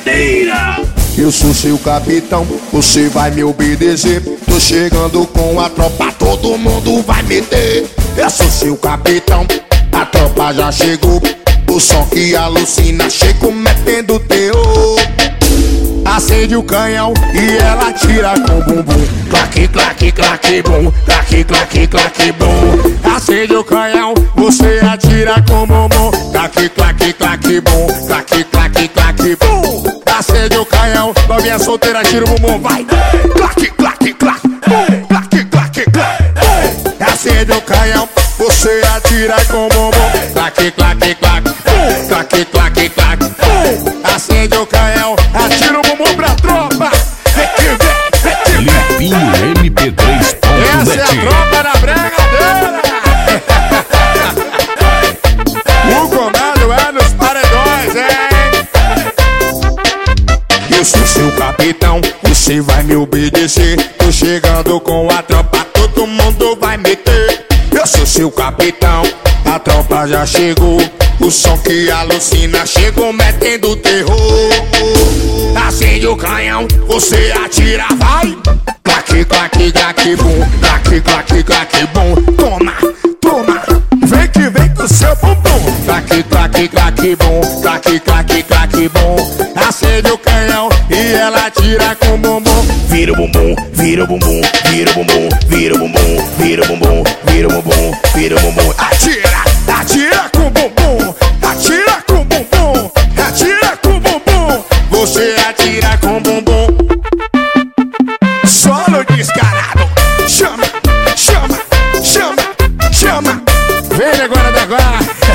bregadeira. Eu sou seu capitão, você vai me obedecer. Tô chegando com a tropa, todo mundo vai meter. Eu sou seu capitão, a tropa já chegou. O som que alucina, chego metendo terror. Acende o canhão e ela tira com bumbum. Claque, claque, claque, bum. Claque, claque, claque, bum. Acende o canhão, você atira com bumbum. Claque, claque, claque, bum. Claque, claque, claque, bum. Acende o canhão, novinha solteira, tira o bumbum, vai. Claque, claque, claque, bum. Claque, claque, claque. Acende o canhão, você atira com bumbum. Claque, claque, claque, bum. Claque, claque, claque, bum. Acende o canhão, atira o bumbum pra tropa. Vem que vem, vem que vem. Limpinho MP3.net. Essa é a tropa da bregadeira. O comando é nos paredões, hein? Eu sou seu capitão, você vai me obedecer. Tô chegando com a tropa, todo mundo vai meter. Eu sou seu capitão, a tropa já chegou. O som que alucina, chegou metendo terror. Acende o canhão, você atira, vai. Claque, claque, claque, bum. Claque, claque, claque, bum. Toma, toma, vem que vem com seu bumbum. Claque, claque, claque, bum. Claque, claque, claque, bum. Acende o canhão e ela atira com o bumbum. Vira o bumbum, vira o bumbum, vira o bumbum, vira o bumbum, vira o bumbum, vira o bumbum, vira o bumbum. Atira, atira com o bumbum. Atira com o bumbum, atira com o bumbum. Você atira com o bumbum. Solo descarado. Chama, chama, chama, chama. Vem agora, agora.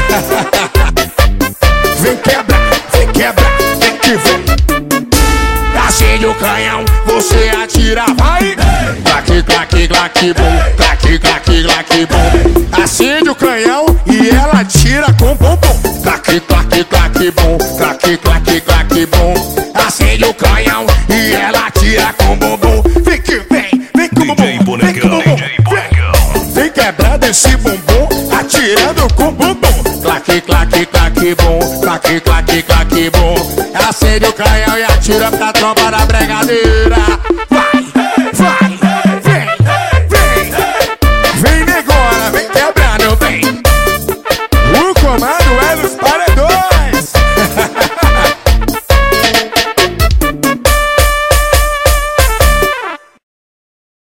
Vem quebra, vem quebra, vem que vem. Acende o canhão, você atira, vai. Claque, claque, claque, bum. Claque, claque, claque, bum. Acende o canhão e ela atira com o bumbum. Claque, claque, claque, bum. Claque, claque, claque, bum. Acende o canhão e ela atira com o bumbum. Vem que vem, vem com o bumbum, vem com o bumbum. Vem quebrando esse bumbum, atirando com o bumbum. Claque, claque, claque, bum. Claque, claque, claque, bum. Acende o canhão e atira pra tropa da bregadeira.